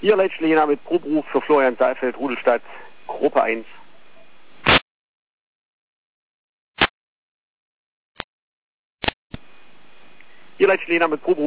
Hier Leitschlehner mit Proberuf für Florian Saalfeld, Rudelstadt, Gruppe 1. Hier Leitschlehner mit Proberuf.